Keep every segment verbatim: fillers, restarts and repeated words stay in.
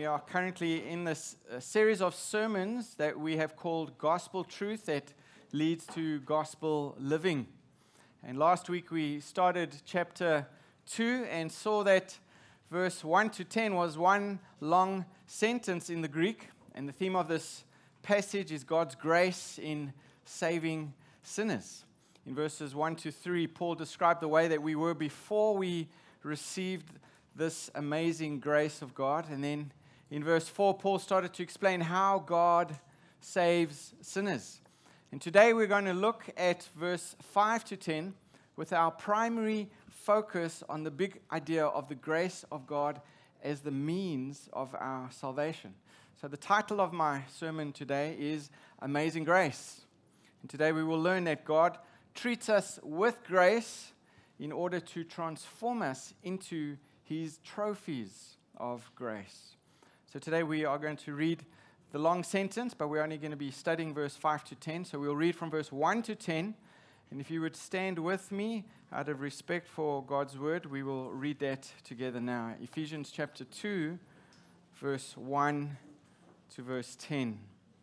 are currently in this uh, series of sermons that we have called Gospel Truth that leads to gospel living. And last week we started chapter two and saw that verse one to ten was one long sentence in the Greek. And the theme of this passage is God's grace in saving sinners. In verses one to three, Paul described the way that we were before we received this amazing grace of God. And then in verse four, Paul started to explain how God saves sinners. And today we're going to look at verse five to ten with our primary focus on the big idea of the grace of God as the means of our salvation. So the title of my sermon today is Amazing Grace. And today we will learn that God treats us with grace in order to transform us into His trophies of grace. So today we are going to read the long sentence, but we're only going to be studying verse five to ten. So we'll read from verse one to ten. And if you would stand with me out of respect for God's word, we will read that together now. Ephesians chapter two, verse one to verse ten.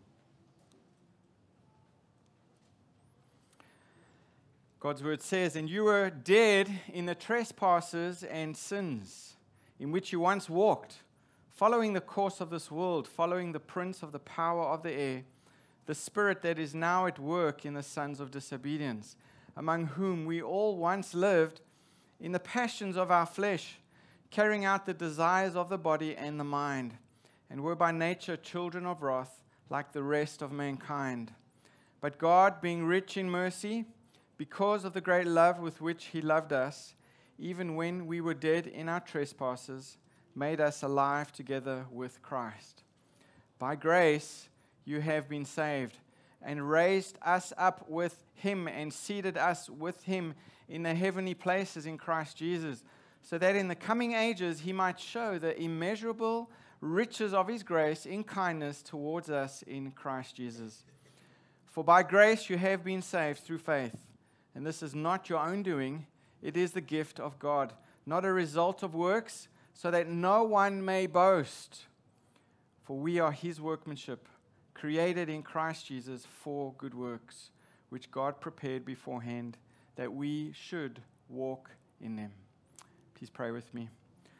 God's word says, "And you were dead in the trespasses and sins, in which you once walked, following the course of this world, following the prince of the power of the air, the spirit that is now at work in the sons of disobedience, among whom we all once lived in the passions of our flesh, carrying out the desires of the body and the mind, and were by nature children of wrath, like the rest of mankind. But God, being rich in mercy, because of the great love with which He loved us, even when we were dead in our trespasses, made us alive together with Christ. By grace you have been saved, and raised us up with Him, and seated us with Him in the heavenly places in Christ Jesus, so that in the coming ages He might show the immeasurable riches of His grace in kindness towards us in Christ Jesus. For by grace you have been saved through faith. And this is not your own doing, it is the gift of God, not a result of works, so that no one may boast. For we are His workmanship, created in Christ Jesus for good works, which God prepared beforehand, that we should walk in them." Please pray with me.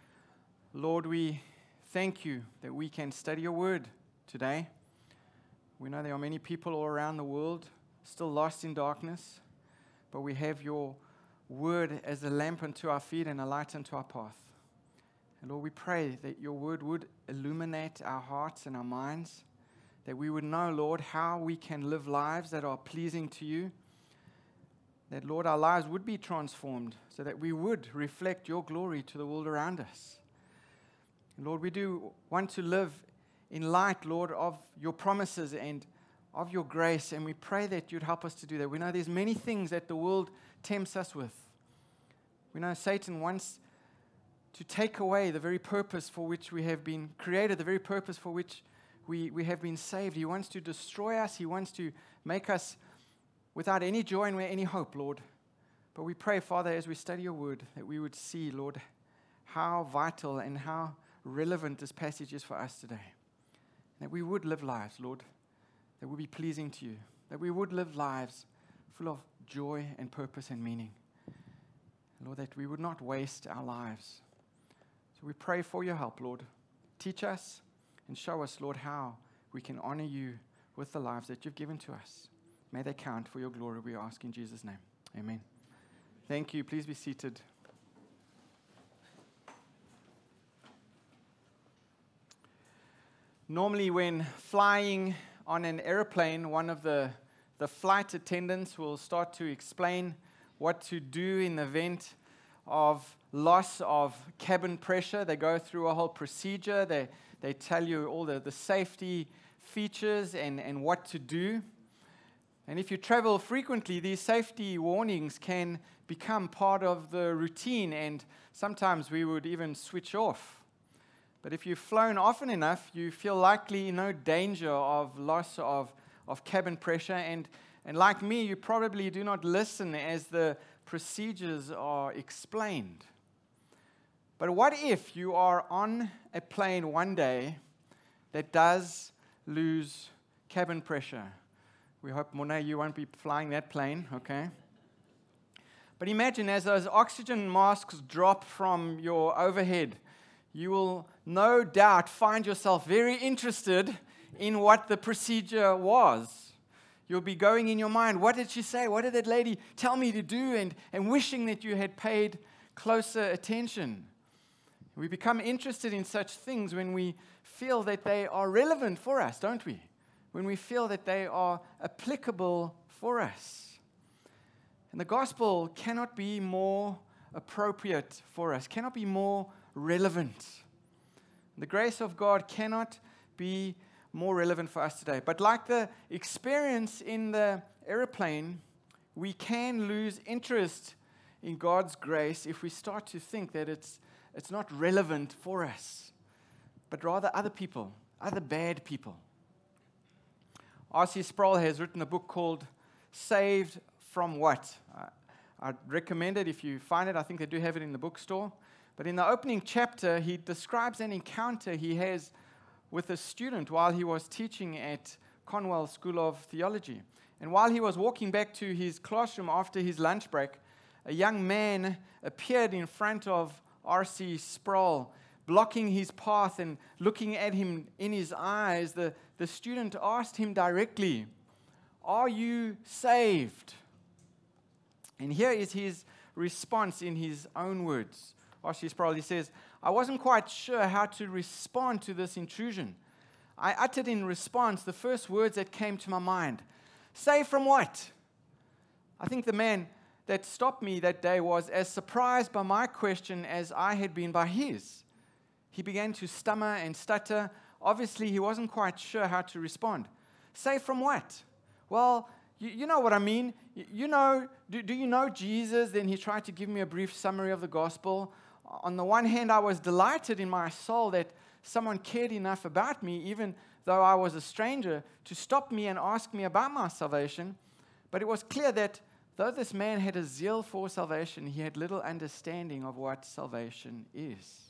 Lord, we thank You that we can study Your word today. We know there are many people all around the world still lost in darkness, but we have Your word as a lamp unto our feet and a light unto our path. And Lord, we pray that Your word would illuminate our hearts and our minds, that we would know, Lord, how we can live lives that are pleasing to You, that, Lord, our lives would be transformed so that we would reflect Your glory to the world around us. And Lord, we do want to live in light, Lord, of Your promises and of Your grace, and we pray that You'd help us to do that. We know there's many things that the world tempts us with. We know Satan wants to take away the very purpose for which we have been created, the very purpose for which we, we have been saved. He wants to destroy us. He wants to make us without any joy and any hope, Lord. But we pray, Father, as we study Your word, that we would see, Lord, how vital and how relevant this passage is for us today. That we would live lives, Lord, that would be pleasing to You, that we would live lives full of joy and purpose and meaning. Lord, that we would not waste our lives. So we pray for Your help, Lord. Teach us and show us, Lord, how we can honor You with the lives that You've given to us. May they count for Your glory, we ask in Jesus' name. Amen. Thank you. Please be seated. Normally when flying on an airplane, one of the, the flight attendants will start to explain what to do in the event of loss of cabin pressure. They go through a whole procedure. They, they tell you all the, the safety features and, and what to do. And if you travel frequently, these safety warnings can become part of the routine, and sometimes we would even switch off. But if you've flown often enough, you feel likely in no danger of loss of, of cabin pressure. And, and like me, you probably do not listen as the procedures are explained. But what if you are on a plane one day that does lose cabin pressure. We hope, Monet, you won't be flying that plane, okay? But imagine as those oxygen masks drop from your overhead, you will no doubt find yourself very interested in what the procedure was. You'll be going in your mind, what did she say? What did that lady tell me to do? And, and wishing that you had paid closer attention. We become interested in such things when we feel that they are relevant for us, don't we? When we feel that they are applicable for us. And the gospel cannot be more appropriate for us, cannot be more relevant. The grace of God cannot be more relevant for us today. But like the experience in the airplane, we can lose interest in God's grace if we start to think that it's it's not relevant for us, but rather other people, other bad people. R C Sproul has written a book called Saved from What? Uh, I'd recommend it if you find it. I think they do have it in the bookstore. But in the opening chapter, he describes an encounter he has with a student while he was teaching at Conwell School of Theology. And while he was walking back to his classroom after his lunch break, a young man appeared in front of R C Sproul, blocking his path and looking at him in his eyes. The, the student asked him directly, "Are you saved?" And here is his response in his own words. R C Sproul, he says, "I wasn't quite sure how to respond to this intrusion. I uttered in response the first words that came to my mind. Saved from what?" I think the man that stopped me that day was as surprised by my question as I had been by his. He began to stammer and stutter. Obviously, he wasn't quite sure how to respond. "Saved from what?" "Well, you, you know what I mean. You, you know, do, do you know Jesus?" Then he tried to give me a brief summary of the gospel. On the one hand, I was delighted in my soul that someone cared enough about me, even though I was a stranger, to stop me and ask me about my salvation. But it was clear that though this man had a zeal for salvation, he had little understanding of what salvation is.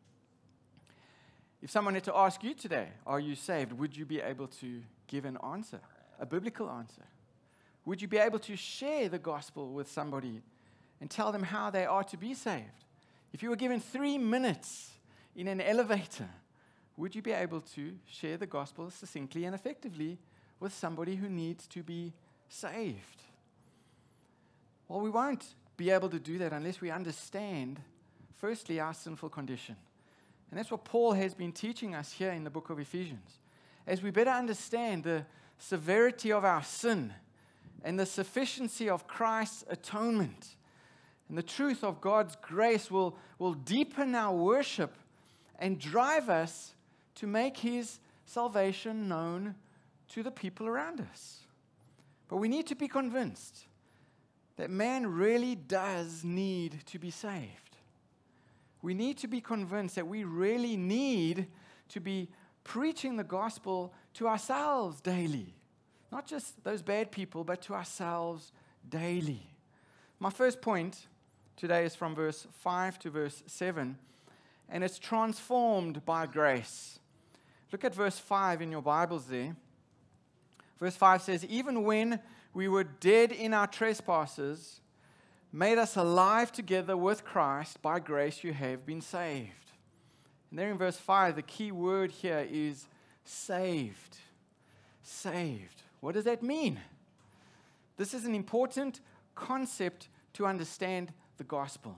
If someone had to ask you today, "Are you saved?" would you be able to give an answer, a biblical answer? Would you be able to share the gospel with somebody and tell them how they are to be saved? If you were given three minutes in an elevator, would you be able to share the gospel succinctly and effectively with somebody who needs to be saved? Well, we won't be able to do that unless we understand, firstly, our sinful condition. And that's what Paul has been teaching us here in the book of Ephesians. As we better understand the severity of our sin and the sufficiency of Christ's atonement, and the truth of God's grace will, will deepen our worship and drive us to make His salvation known to the people around us. But we need to be convinced that man really does need to be saved. We need to be convinced that we really need to be preaching the gospel to ourselves daily. Not just those bad people, but to ourselves daily. My first point today is from verse five to verse seven, and it's transformed by grace. Look at verse five in your Bibles there. Verse five says, "Even when we were dead in our trespasses, made us alive together with Christ. By grace you have been saved." And there in verse five, the key word here is saved. Saved. What does that mean? This is an important concept to understand the gospel.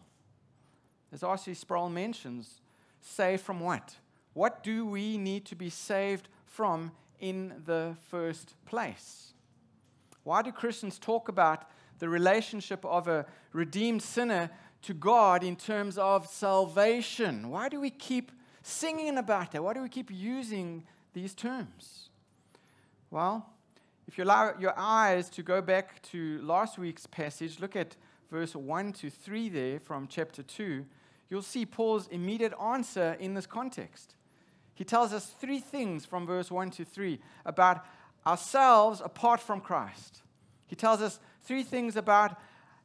As R C Sproul mentions, saved from what? What do we need to be saved from in the first place? Why do Christians talk about the relationship of a redeemed sinner to God in terms of salvation? Why do we keep singing about that? Why do we keep using these terms? Well, if you allow your eyes to go back to last week's passage, look at verse one to three there from chapter two, you'll see Paul's immediate answer in this context. He tells us three things from verse one to three about ourselves apart from Christ. He tells us three things about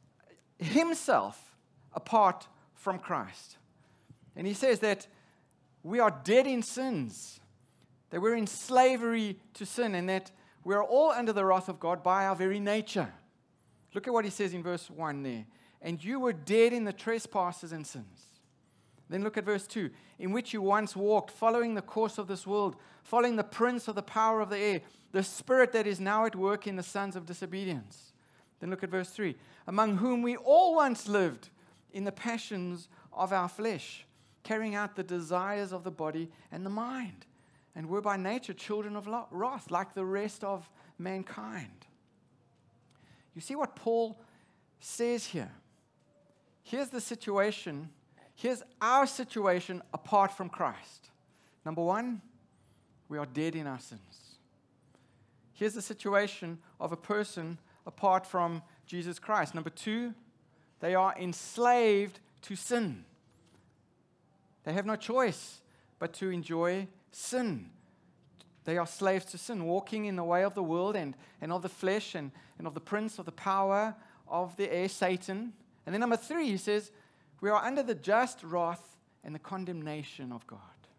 himself apart from Christ. And he says that we are dead in sins. that we're in slavery to sin and that we're all under the wrath of God by our very nature. Look at what he says in verse one there. And you were dead in the trespasses and sins. Then look at verse two. In which you once walked, following the course of this world, following the prince of the power of the air, the spirit that is now at work in the sons of disobedience. Then look at verse three. Among whom we all once lived in the passions of our flesh, carrying out the desires of the body and the mind, and were by nature children of wrath, like the rest of mankind. You see what Paul says here? Here's the situation. Here's our situation apart from Christ. Number one, we are dead in our sins. Here's the situation of a person apart from Jesus Christ. Number two, they are enslaved to sin. They have no choice but to enjoy sin. They are slaves to sin, walking in the way of the world and, and of the flesh and, and of the prince of the power of the air, Satan. And then number three, he says, we are under the just wrath and the condemnation of God.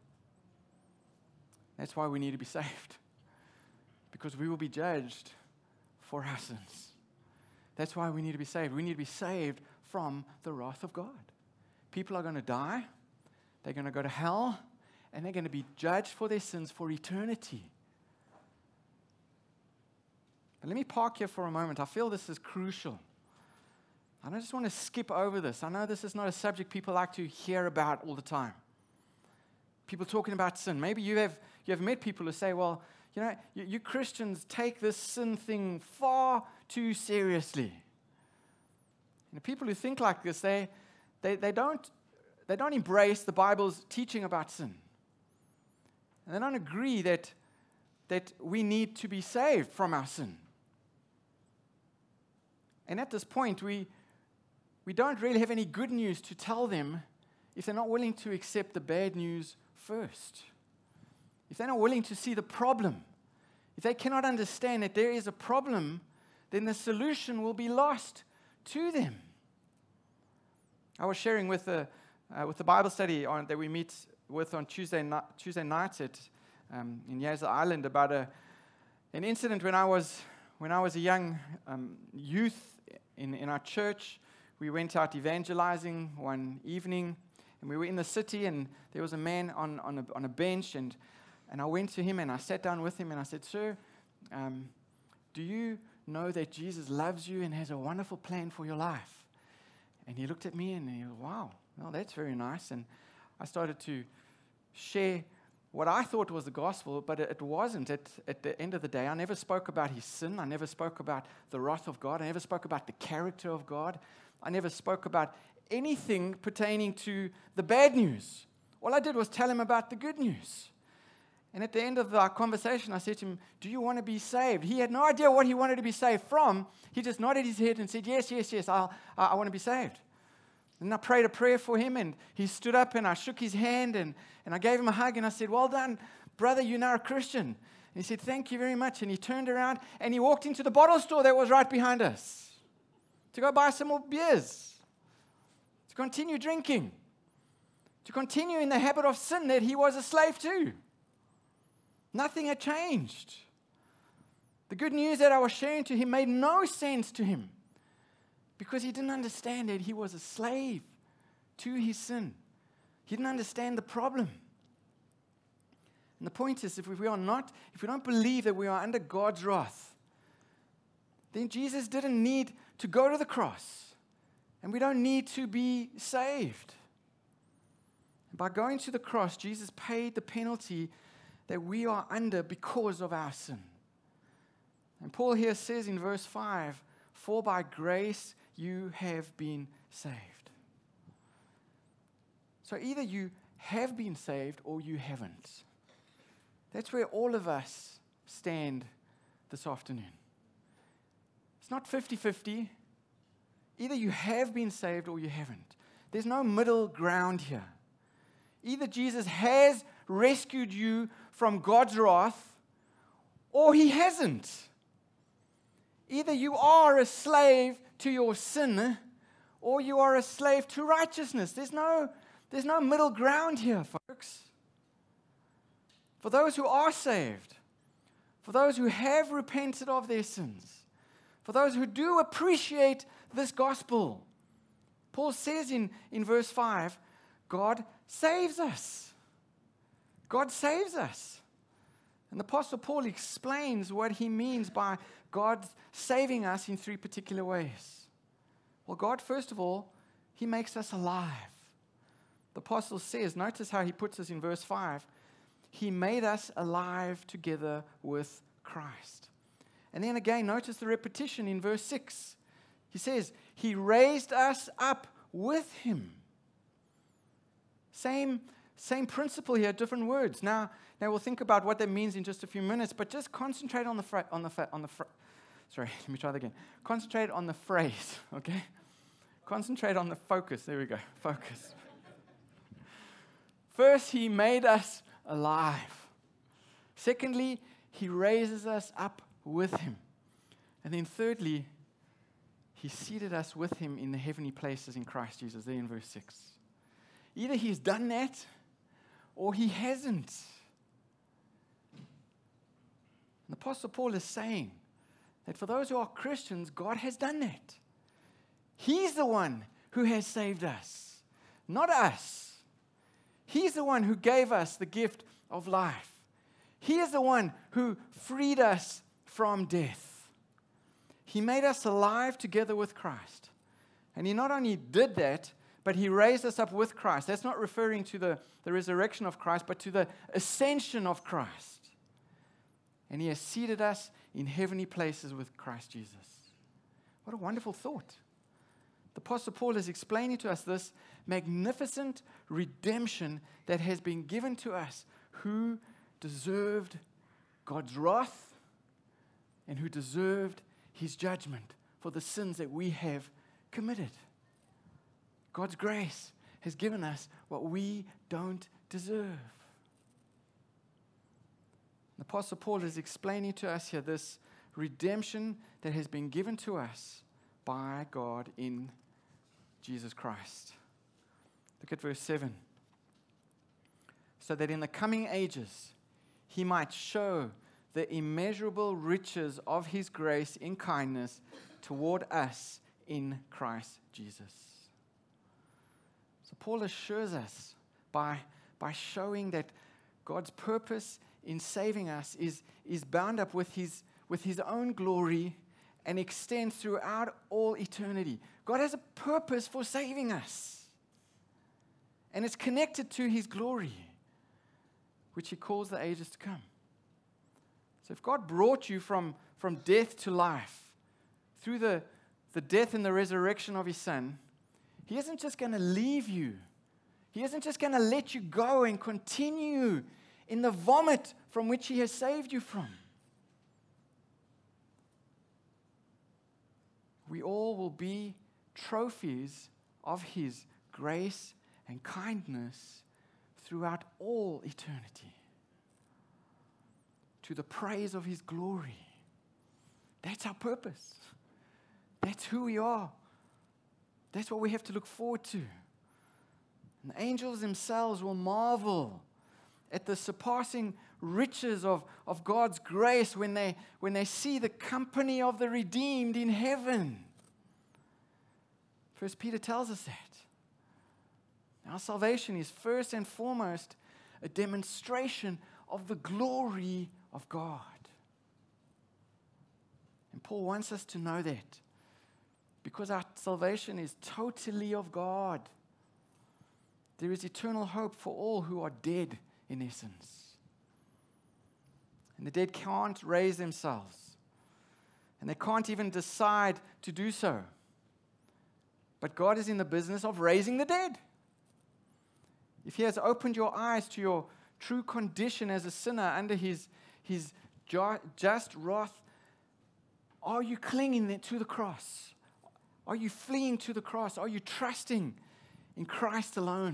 That's why we need to be saved. Because we will be judged for our sins. That's why we need to be saved. We need to be saved from the wrath of God. People are going to die. They're going to go to hell. And they're going to be judged for their sins for eternity. But let me park here for a moment. I feel this is crucial. I don't just want to skip over this. I know this is not a subject people like to hear about all the time. People talking about sin. Maybe you have you have met people who say, well, you know, you, you Christians take this sin thing far too seriously. And the people who think like this, they they, they don't they don't embrace the Bible's teaching about sin. And they don't agree that, that we need to be saved from our sin. And at this point, we, we don't really have any good news to tell them if they're not willing to accept the bad news first. If they're not willing to see the problem. If they cannot understand that there is a problem, then the solution will be lost to them. I was sharing with the, uh, with the Bible study on, that we meet with on Tuesday, ni- Tuesday nights at, um, in Yazoo Island about a, an incident when I was when I was a young um, youth in, in our church. We went out evangelizing one evening, and we were in the city, and there was a man on, on, a, on a bench, and, and I went to him, and I sat down with him, and I said, Sir, um, do you know that Jesus loves you and has a wonderful plan for your life? And he looked at me, and he was, wow, well, that's very nice. And I started to share what I thought was the gospel, but it wasn't. At, at the end of the day, I never spoke about his sin. I never spoke about the wrath of God. I never spoke about the character of God. I never spoke about anything pertaining to the bad news. All I did was tell him about the good news. And at the end of our conversation, I said to him, do you want to be saved? He had no idea what he wanted to be saved from. He just nodded his head and said, yes, yes, yes, I'll, I, I want to be saved. And I prayed a prayer for him, and he stood up, and I shook his hand, and, and I gave him a hug, and I said, well done, brother, you're now a Christian. And he said, thank you very much. And he turned around, and he walked into the bottle store that was right behind us to go buy some more beers, to continue drinking, to continue in the habit of sin that he was a slave to. Nothing had changed. The good news that I was sharing to him made no sense to him, because he didn't understand that he was a slave to his sin. He didn't understand the problem. And the point is, if we are not, if we don't believe that we are under God's wrath, then Jesus didn't need to go to the cross. And we don't need to be saved. By going to the cross, Jesus paid the penalty that we are under because of our sin. And Paul here says in verse five, for by grace you have been saved. So either you have been saved or you haven't. That's where all of us stand this afternoon. It's not fifty-fifty. Either you have been saved or you haven't. There's no middle ground here. Either Jesus has rescued you from God's wrath or he hasn't. Either you are a slave to your sin, or you are a slave to righteousness. There's no, there's no middle ground here, folks. for those who are saved, for those who have repented of their sins, for those who do appreciate this gospel. Paul says in, in verse five, God saves us. God saves us. And the Apostle Paul explains what he means by God saving us in three particular ways. Well, God, first of all, He makes us alive. The Apostle says, notice how he puts this in verse five, He made us alive together with Christ. And then again, notice the repetition in verse six. He says, He raised us up with Him. Same, same principle here, different words. Now, now we'll think about what that means in just a few minutes, but just concentrate on the fra- on the fra- on the fra- sorry, let me try that again. Concentrate on the phrase, okay? Concentrate on the focus. There we go. Focus. First, He made us alive. Secondly, He raises us up with Him. And then thirdly, He seated us with Him in the heavenly places in Christ Jesus, there in verse six. Either He's done that or He hasn't. And the Apostle Paul is saying that for those who are Christians, God has done that. He's the one who has saved us, not us. He's the one who gave us the gift of life. He is the one who freed us from death. He made us alive together with Christ. And He not only did that, but He raised us up with Christ. That's not referring to the, the resurrection of Christ, but to the ascension of Christ. And He has seated us in heavenly places with Christ Jesus. What a wonderful thought. The Apostle Paul is explaining to us this magnificent redemption that has been given to us who deserved God's wrath and who deserved His judgment for the sins that we have committed. God's grace has given us what we don't deserve. The Apostle Paul is explaining to us here this redemption that has been given to us by God in Jesus Christ. Look at verse seven. So that in the coming ages He might show the immeasurable riches of His grace in kindness toward us in Christ Jesus. So Paul assures us by, by showing that God's purpose in saving us is, is bound up with his, with his own glory and extends throughout all eternity. God has a purpose for saving us. And it's connected to His glory, which He calls the ages to come. So if God brought you from, from death to life through the, the death and the resurrection of His Son, He isn't just going to leave you. He isn't just going to let you go and continue in the vomit from which He has saved you from. We all will be trophies of His grace and kindness throughout all eternity, to the praise of His glory. That's our purpose. That's who we are. That's what we have to look forward to. And the angels themselves will marvel at the surpassing riches of, of God's grace when they, when they see the company of the redeemed in heaven. First Peter tells us that. Our salvation is first and foremost a demonstration of the glory of God. And Paul wants us to know that because our salvation is totally of God. There is eternal hope for all who are dead in essence. And the dead can't raise themselves. And they can't even decide to do so. But God is in the business of raising the dead. If He has opened your eyes to your true condition as a sinner under His, his ju- just wrath, are you clinging to the cross? Are you fleeing to the cross? Are you trusting in Christ alone?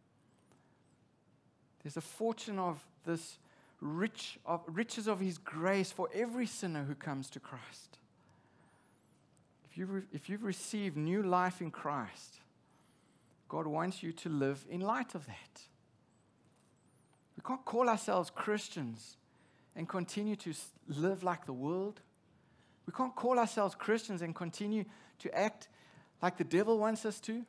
There's a fortune of this rich of riches of His grace for every sinner who comes to Christ. If you've, re- if you've received new life in Christ, God wants you to live in light of that. We can't call ourselves Christians and continue to live like the world. We can't call ourselves Christians and continue to act like the devil wants us to.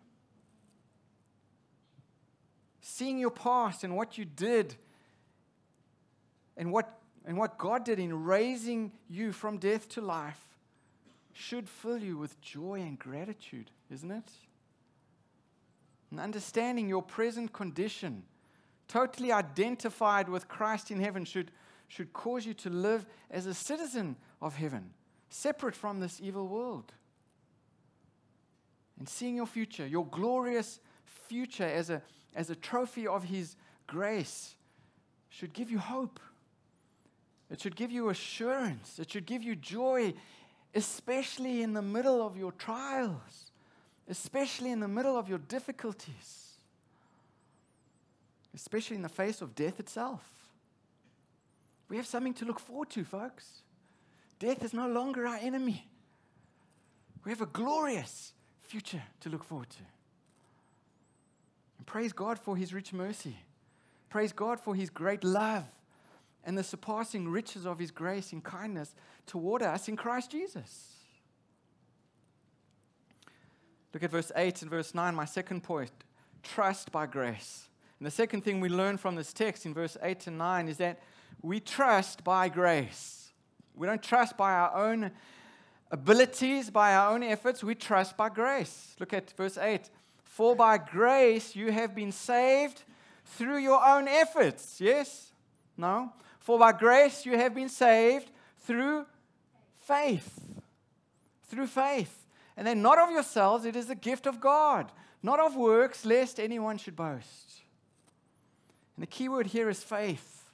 Seeing your past and what you did and what, and what God did in raising you from death to life should fill you with joy and gratitude, isn't it? And understanding your present condition, totally identified with Christ in heaven, should, should cause you to live as a citizen of heaven, separate from this evil world. And seeing your future, your glorious future as a, as a trophy of His grace, should give you hope. It should give you assurance. It should give you joy, especially in the middle of your trials, especially in the middle of your difficulties, especially in the face of death itself. We have something to look forward to, folks. Death is no longer our enemy. We have a glorious future to look forward to. And praise God for His rich mercy. Praise God for His great love and the surpassing riches of His grace and kindness toward us in Christ Jesus. Look at verse eight and verse nine, my second point. Trust by grace. And the second thing we learn from this text in verse eight and nine is that we trust by grace. We don't trust by our own abilities, by our own efforts. We trust by grace. Look at verse eight. For by grace you have been saved through your own efforts. Yes? No? For by grace you have been saved through faith. Through faith. And then not of yourselves, it is the gift of God. Not of works, lest anyone should boast. And the key word here is faith.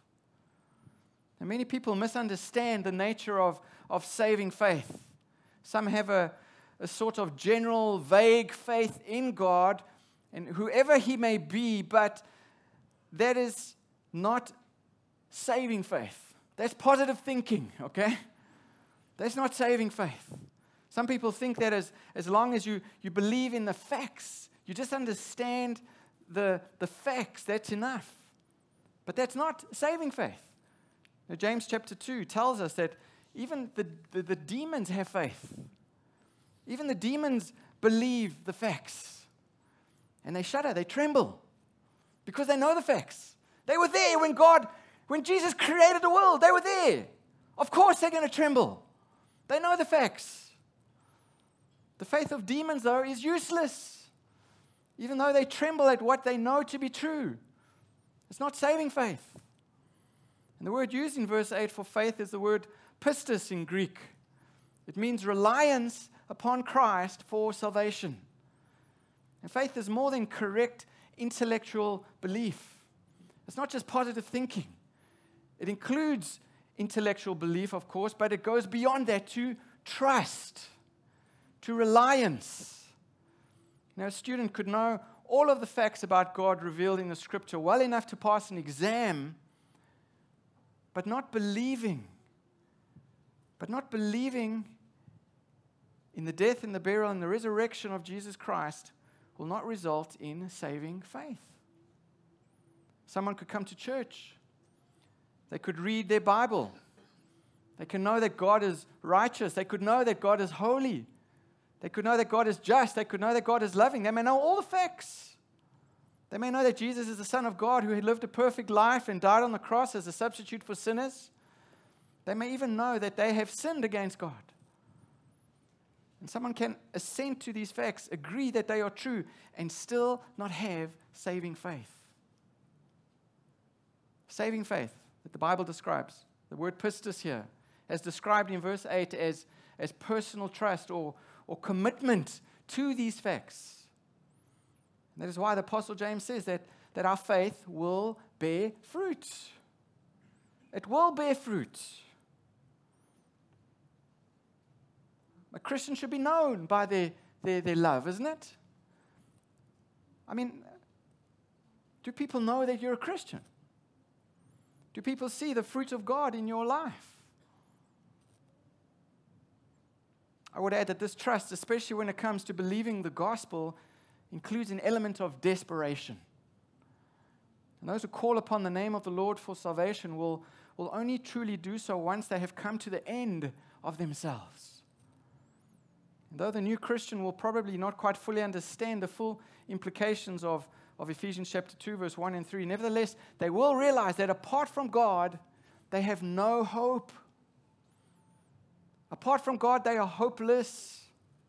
And many people misunderstand the nature of, of saving faith. Some have a, a sort of general, vague faith in God, and whoever He may be, but that is not saving faith. That's positive thinking, okay? That's not saving faith. Some people think that as, as long as you, you believe in the facts, you just understand the, the facts, that's enough. But that's not saving faith. Now, James chapter two tells us that even the, the, the demons have faith. Even the demons believe the facts. And they shudder, they tremble, because they know the facts. They were there when God, when Jesus created the world. They were there. Of course they're going to tremble. They know the facts. The faith of demons, though, is useless, even though they tremble at what they know to be true. It's not saving faith. And the word used in verse eight for faith is the word pistis in Greek. It means reliance upon Christ for salvation. And faith is more than correct intellectual belief. It's not just positive thinking. It includes intellectual belief, of course, but it goes beyond that to trust, to reliance. Now, a student could know all of the facts about God revealed in the Scripture well enough to pass an exam, but not believing, but not believing in the death and the burial and the resurrection of Jesus Christ will not result in saving faith. Someone could come to church. They could read their Bible. They can know that God is righteous. They could know that God is holy. They could know that God is just. They could know that God is loving. They may know all the facts. They may know that Jesus is the Son of God who had lived a perfect life and died on the cross as a substitute for sinners. They may even know that they have sinned against God. And someone can assent to these facts, agree that they are true, and still not have saving faith. Saving faith that the Bible describes, the word pistis here, as described in verse eight as, as personal trust or, or commitment to these facts. And that is why the Apostle James says that, that our faith will bear fruit. It will bear fruit. A Christian should be known by their, their, their love, isn't it? I mean, do people know that you're a Christian? Do people see the fruit of God in your life? I would add that this trust, especially when it comes to believing the gospel, includes an element of desperation. And those who call upon the name of the Lord for salvation will, will only truly do so once they have come to the end of themselves. And though the new Christian will probably not quite fully understand the full implications of, of Ephesians chapter two, verse one and three, nevertheless, they will realize that apart from God, they have no hope. Apart from God, they are hopeless.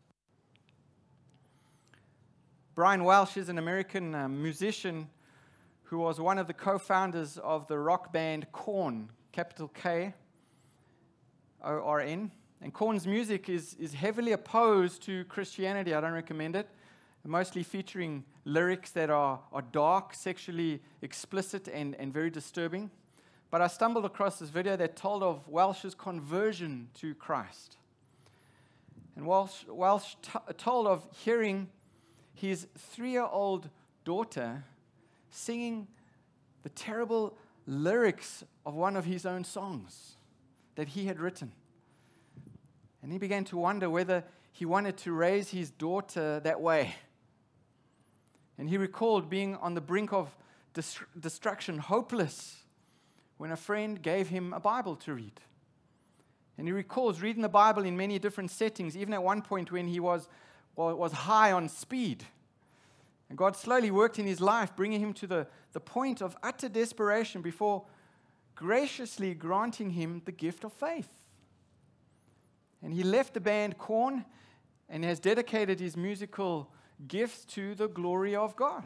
Brian Welsh is an American uh, musician who was one of the co-founders of the rock band Korn, capital K O R N. And Korn's music is, is heavily opposed to Christianity. I don't recommend it. Mostly featuring lyrics that are, are dark, sexually explicit, and, and very disturbing. But I stumbled across this video that told of Welsh's conversion to Christ. And Welsh, Welsh t- told of hearing his three-year-old daughter singing the terrible lyrics of one of his own songs that he had written. And he began to wonder whether he wanted to raise his daughter that way. And he recalled being on the brink of dis- destruction, hopeless, when a friend gave him a Bible to read. And he recalls reading the Bible in many different settings, even at one point when he was, was high on speed. And God slowly worked in his life, bringing him to the, the point of utter desperation before graciously granting him the gift of faith. And he left the band Korn and has dedicated his musical gifts to the glory of God.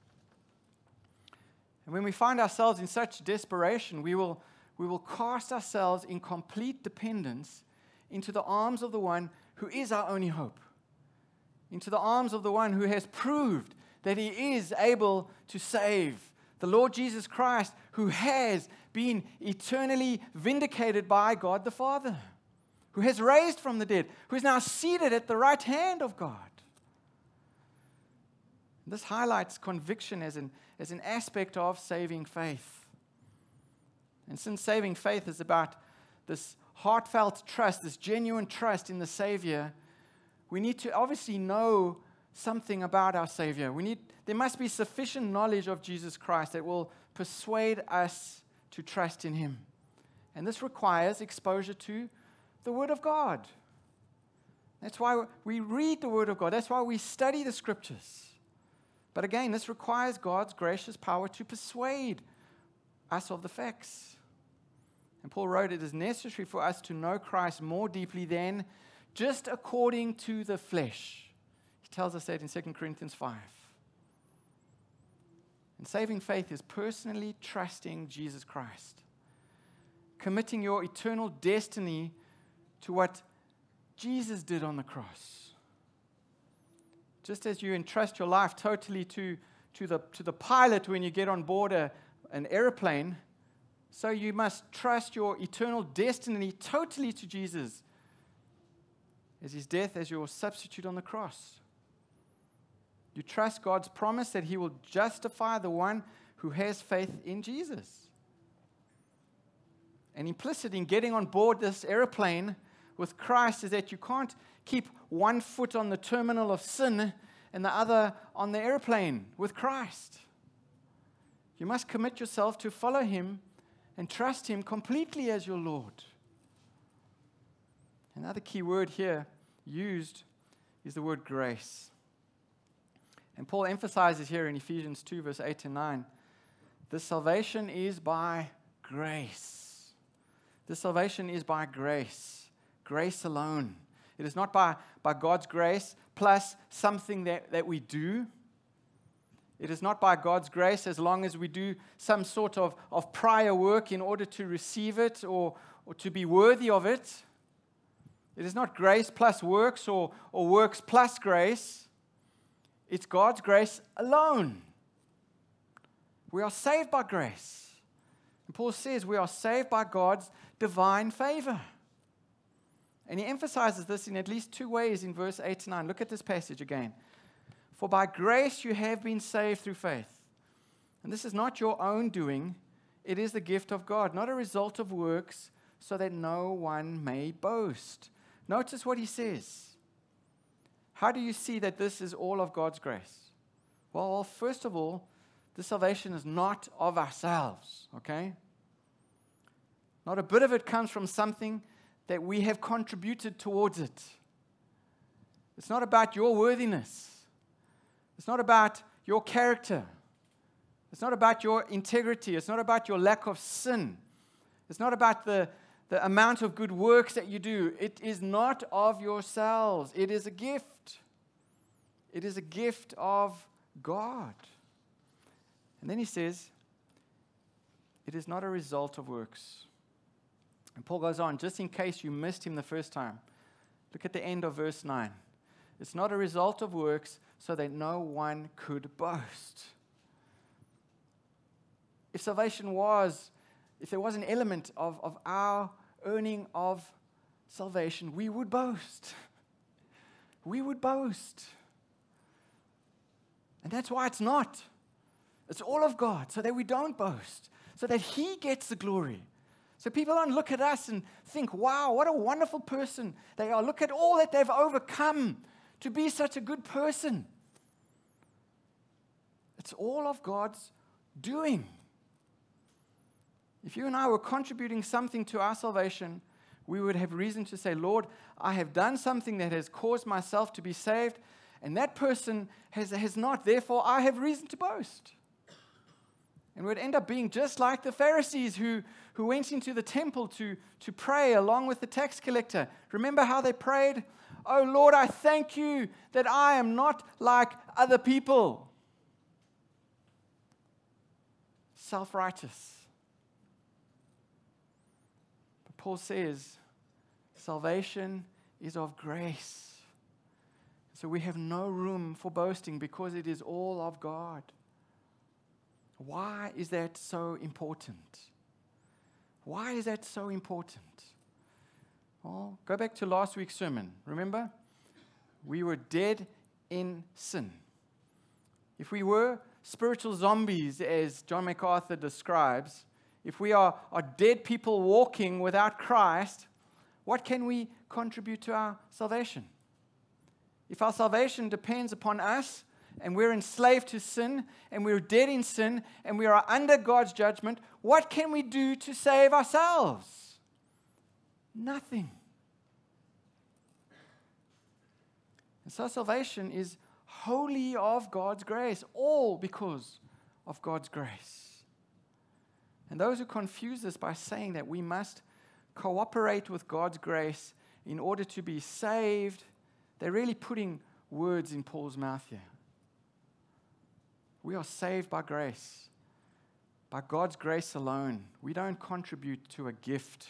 And when we find ourselves in such desperation, we will, we will cast ourselves in complete dependence into the arms of the one who is our only hope, into the arms of the one who has proved that he is able to save, the Lord Jesus Christ, who has been eternally vindicated by God the Father, who has raised from the dead, who is now seated at the right hand of God. This highlights conviction as an, as an aspect of saving faith. And since saving faith is about this heartfelt trust, this genuine trust in the Savior, we need to obviously know something about our Savior. We need, there must be sufficient knowledge of Jesus Christ that will persuade us to trust in Him. And this requires exposure to the Word of God. That's why we read the Word of God. That's why we study the Scriptures. But again, this requires God's gracious power to persuade us of the facts. And Paul wrote, it is necessary for us to know Christ more deeply than just according to the flesh. He tells us that in Second Corinthians five. And saving faith is personally trusting Jesus Christ, committing your eternal destiny to what Jesus did on the cross. Just as you entrust your life totally to, to, the, to the pilot when you get on board a, an airplane, so you must trust your eternal destiny totally to Jesus, as His death as your substitute on the cross. You trust God's promise that He will justify the one who has faith in Jesus. And implicit in getting on board this airplane with Christ is that you can't keep one foot on the terminal of sin and the other on the airplane with Christ. You must commit yourself to follow Him and trust Him completely as your Lord. Another key word here used is the word grace. And Paul emphasizes here in Ephesians two, verse eight and nine, this salvation is by grace. This salvation is by grace. Grace alone. It is not by, by God's grace plus something that, that we do. It is not by God's grace as long as we do some sort of, of prior work in order to receive it or, or to be worthy of it. It is not grace plus works or, or works plus grace. It's God's grace alone. We are saved by grace. And Paul says we are saved by God's divine favor. And he emphasizes this in at least two ways in verse eight to nine. Look at this passage again. For by grace you have been saved through faith. And this is not your own doing. It is the gift of God, not a result of works, so that no one may boast. Notice what he says. How do you see that this is all of God's grace? Well, first of all, This salvation is not of ourselves, okay? Not a bit of it comes from something that we have contributed towards it. It's not about your worthiness. It's not about your character. It's not about your integrity. It's not about your lack of sin. It's not about the, the amount of good works that you do. It is not of yourselves. It is a gift. It is a gift of God. And then he says, it is not a result of works. And Paul goes on, just in case you missed him the first time, look at the end of verse nine. It's not a result of works, so that no one could boast. If salvation was, if there was an element of, of our earning of salvation, we would boast. We would boast. And that's why it's not. It's all of God, so that we don't boast, so that He gets the glory. So people don't look at us and think, wow, what a wonderful person they are. Look at all that they've overcome to be such a good person. It's all of God's doing. If you and I were contributing something to our salvation, we would have reason to say, Lord, I have done something that has caused myself to be saved, and that person has, has not. Therefore, I have reason to boast. And we'd end up being just like the Pharisees who, who went into the temple to, to pray along with the tax collector. Remember how they prayed? Oh, Lord, I thank you that I am not like other people. Self-righteous. But Paul says, salvation is of grace. So we have no room for boasting because it is all of God. Why is that so important? Why is that so important? Well, go back to last week's sermon. Remember? We were dead in sin. If we were spiritual zombies, as John MacArthur describes, if we are, are dead people walking without Christ, what can we contribute to our salvation? If our salvation depends upon us, and we're enslaved to sin, and we're dead in sin, and we are under God's judgment, what can we do to save ourselves? Nothing. And so salvation is wholly of God's grace, all because of God's grace. And those who confuse this by saying that we must cooperate with God's grace in order to be saved, they're really putting words in Paul's mouth here. We are saved by grace, by God's grace alone. We don't contribute to a gift.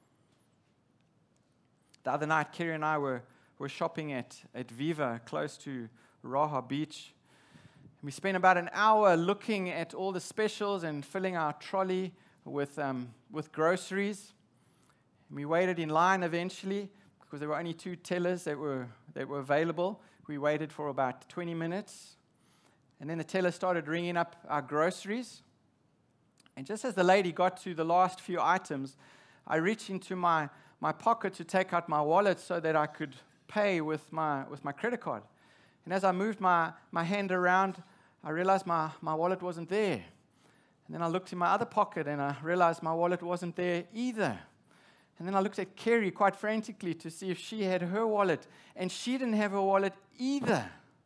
The other night, Kerry and I were, were shopping at, at Viva, close to Raha Beach. We spent about an hour looking at all the specials and filling our trolley with, um, with groceries. And we waited in line eventually, because there were only two tellers that were, that were available. We waited for about twenty minutes. And then the teller started ringing up our groceries. And just as the lady got to the last few items, I reached into my, my pocket to take out my wallet so that I could pay with my, with my credit card. And as I moved my, my hand around, I realized my, my wallet wasn't there. And then I looked in my other pocket and I realized my wallet wasn't there either. And then I looked at Kerry quite frantically to see if she had her wallet. And she didn't have her wallet either.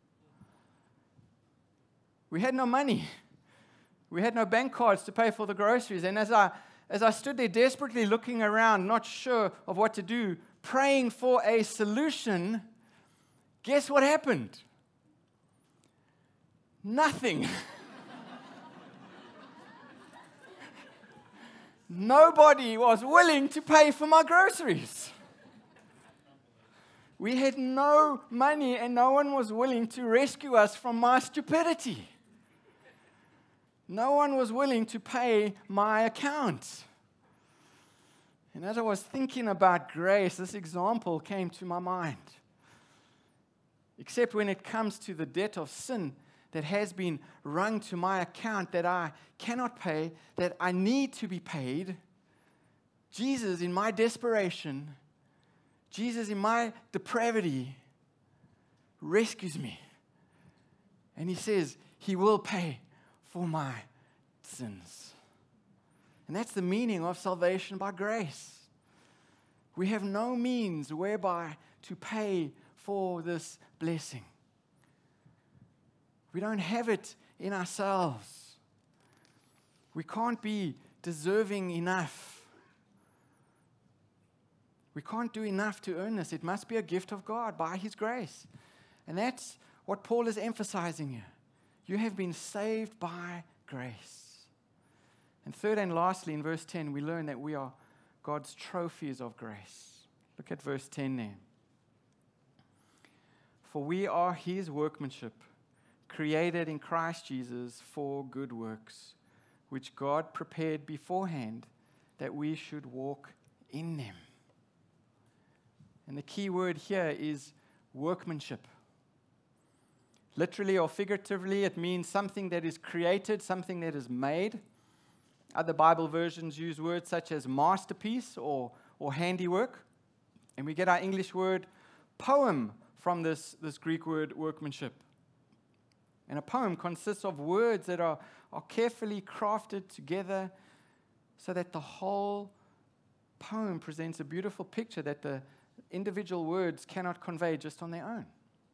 We had no money. We had no bank cards to pay for the groceries. And as I, as I stood there desperately looking around, not sure of what to do, praying for a solution, guess what happened? Nothing. Nobody was willing to pay for my groceries. We had no money and no one was willing to rescue us from my stupidity. No one was willing to pay my account. And as I was thinking about grace, this example came to my mind. Except when it comes to the debt of sin that has been wrung to my account that I cannot pay, that I need to be paid, Jesus, in my desperation, Jesus, in my depravity, rescues me. And He says He will pay for my sins. And that's the meaning of salvation by grace. We have no means whereby to pay for this blessing. We don't have it in ourselves. We can't be deserving enough. We can't do enough to earn this. It must be a gift of God by His grace. And that's what Paul is emphasizing here. You have been saved by grace. And third and lastly, in verse ten, we learn that we are God's trophies of grace. Look at verse ten there. For we are His workmanship, created in Christ Jesus for good works, which God prepared beforehand that we should walk in them. And the key word here is workmanship. Literally or figuratively, it means something that is created, something that is made. Other Bible versions use words such as masterpiece or, or handiwork. And we get our English word poem from this, this Greek word workmanship. And a poem consists of words that are, are carefully crafted together so that the whole poem presents a beautiful picture that the individual words cannot convey just on their own.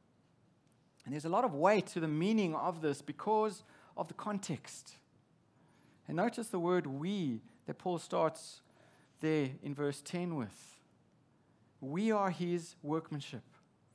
And there's a lot of weight to the meaning of this because of the context. And notice the word we that Paul starts there in verse ten with. We are His workmanship.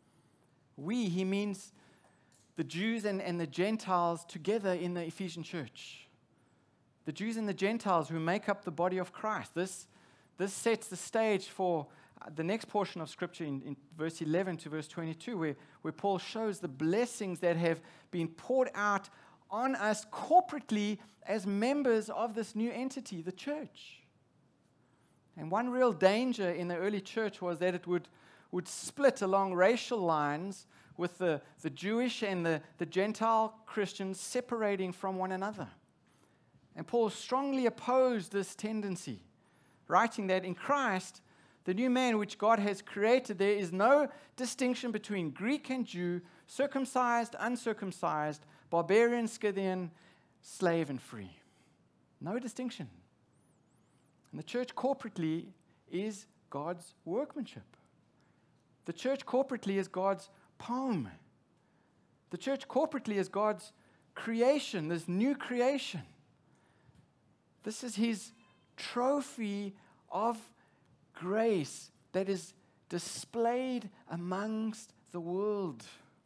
We, he means the Jews and, and the Gentiles together in the Ephesian church. The Jews and the Gentiles who make up the body of Christ. This, this sets the stage for the next portion of Scripture in, in verse eleven to verse twenty-two, where, where Paul shows the blessings that have been poured out on us corporately as members of this new entity, the church. And one real danger in the early church was that it would, would split along racial lines with the, the Jewish and the, the Gentile Christians separating from one another. And Paul strongly opposed this tendency, writing that in Christ, the new man which God has created, there is no distinction between Greek and Jew, circumcised, uncircumcised, barbarian, Scythian, slave and free. No distinction. And the church corporately is God's workmanship. The church corporately is God's poem. The church corporately is God's creation, this new creation. This is His trophy of grace that is displayed amongst the world.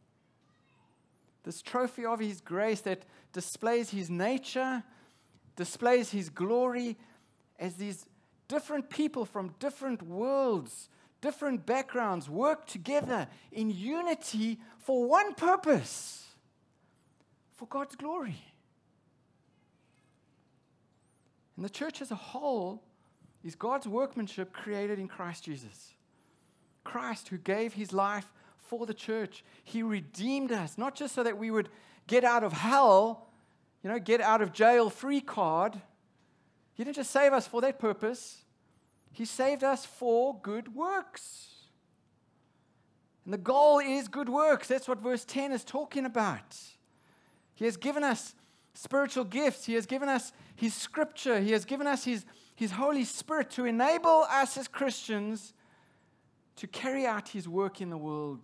This trophy of His grace that displays His nature, displays His glory as these different people from different worlds, different backgrounds work together in unity for one purpose, for God's glory. And the church as a whole is God's workmanship created in Christ Jesus. Christ who gave His life for the church. He redeemed us, not just so that we would get out of hell, you know, get out of jail free card. He didn't just save us for that purpose. He saved us for good works. And the goal is good works. That's what verse ten is talking about. He has given us spiritual gifts. He has given us His scripture. He has given us His, His Holy Spirit to enable us as Christians to carry out His work in the world.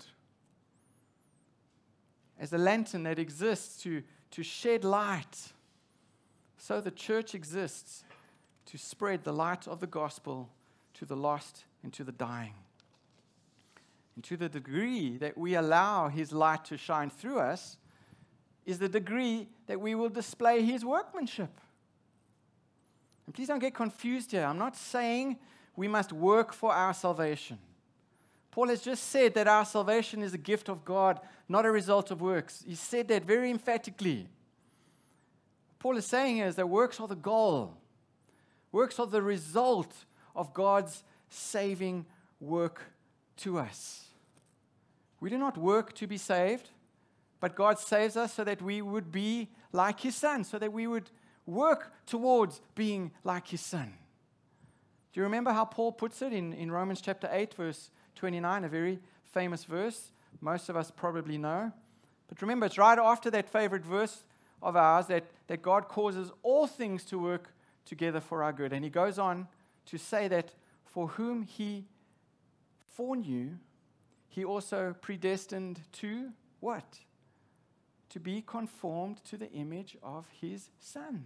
As a lantern that exists to, to shed light, so the church exists to spread the light of the gospel to the lost and to the dying. And to the degree that we allow His light to shine through us is the degree that we will display His workmanship. And please don't get confused here. I'm not saying we must work for our salvation. Paul has just said that our salvation is a gift of God, not a result of works. He said that very emphatically. Paul is saying is that works are the goal. Works are the result of God's saving work to us. We do not work to be saved, but God saves us so that we would be like His Son, so that we would work towards being like His Son. Do you remember how Paul puts it in, in Romans chapter eight, verse twenty-nine, a very famous verse most of us probably know? But remember, it's right after that favorite verse of ours that, that God causes all things to work together for our good. And he goes on to say that for whom he foreknew, he also predestined to what? To be conformed to the image of his Son.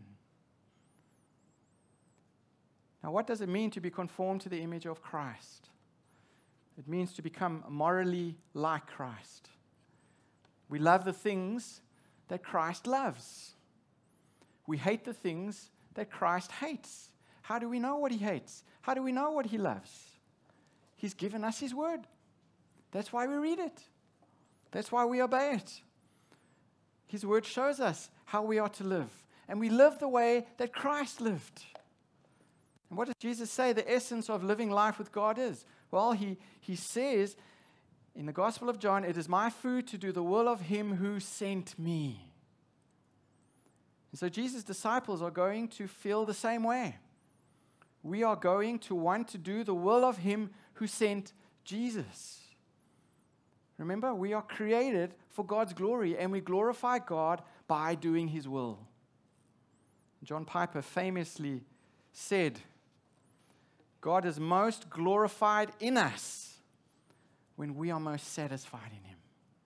Now, what does it mean to be conformed to the image of Christ? It means to become morally like Christ. We love the things that Christ loves. We hate the things that Christ hates. How do we know what he hates? How do we know what he loves? He's given us his word. That's why we read it. That's why we obey it. His word shows us how we are to live. And we live the way that Christ lived. And what does Jesus say the essence of living life with God is? Well, he, he says in the Gospel of John, it is my food to do the will of him who sent me. And so Jesus' disciples are going to feel the same way. We are going to want to do the will of him who sent Jesus. Remember, we are created for God's glory, and we glorify God by doing his will. John Piper famously said, God is most glorified in us when we are most satisfied in him.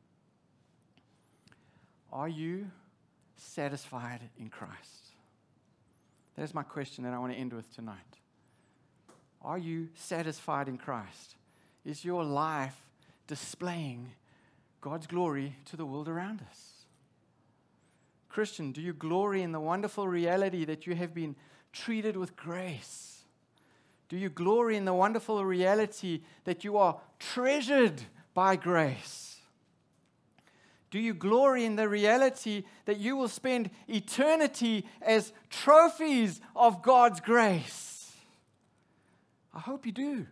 Are you satisfied in Christ? That is my question that I want to end with tonight. Are you satisfied in Christ? Is your life displaying God's glory to the world around us? Christian, do you glory in the wonderful reality that you have been treated with grace? Do you glory in the wonderful reality that you are treasured by grace? Do you glory in the reality that you will spend eternity as trophies of God's grace? I hope you do.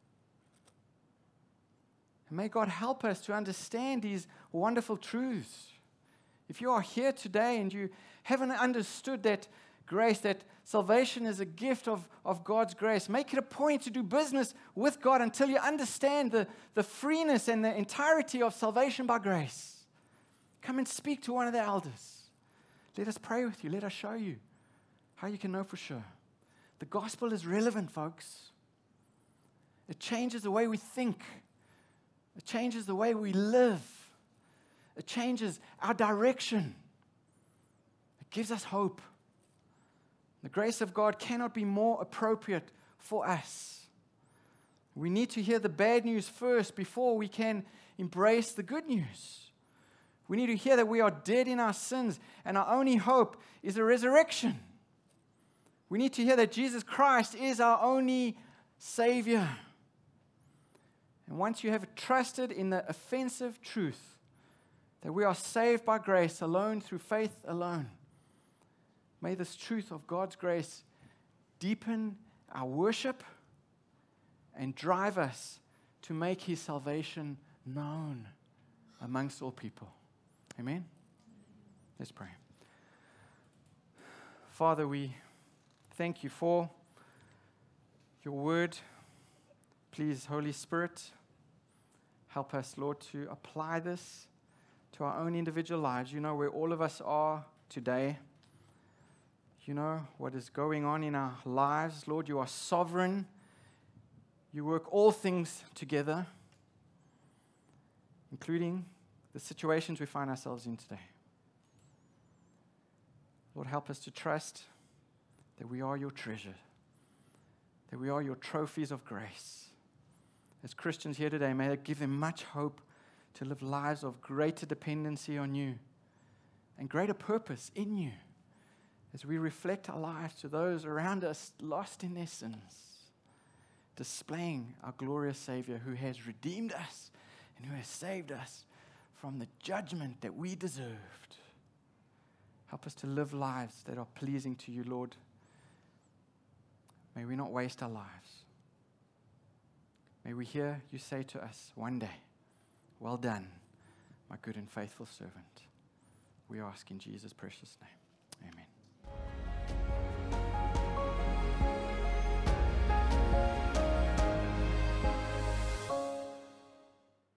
And may God help us to understand these wonderful truths. If you are here today and you haven't understood that grace, that salvation is a gift of, of God's grace, make it a point to do business with God until you understand the, the freeness and the entirety of salvation by grace. Come and speak to one of the elders. Let us pray with you. Let us show you how you can know for sure. The gospel is relevant, folks. It changes the way we think. It changes the way we live. It changes our direction. It gives us hope. The grace of God cannot be more appropriate for us. We need to hear the bad news first before we can embrace the good news. We need to hear that we are dead in our sins and our only hope is a resurrection. We need to hear that Jesus Christ is our only Savior. And once you have trusted in the offensive truth that we are saved by grace alone through faith alone, may this truth of God's grace deepen our worship and drive us to make his salvation known amongst all people. Amen? Let's pray. Father, we thank you for your word. Please, Holy Spirit, help us, Lord, to apply this to our own individual lives. You know where all of us are today. You know what is going on in our lives. Lord, you are sovereign. You work all things together, including the situations we find ourselves in today. Lord, help us to trust that we are your treasure, that we are your trophies of grace. As Christians here today, may that give them much hope to live lives of greater dependency on you and greater purpose in you as we reflect our lives to those around us lost in their sins, displaying our glorious Savior who has redeemed us and who has saved us from the judgment that we deserved. Help us to live lives that are pleasing to you, Lord. May we not waste our lives. May we hear you say to us one day, well done, my good and faithful servant. We ask in Jesus' precious name.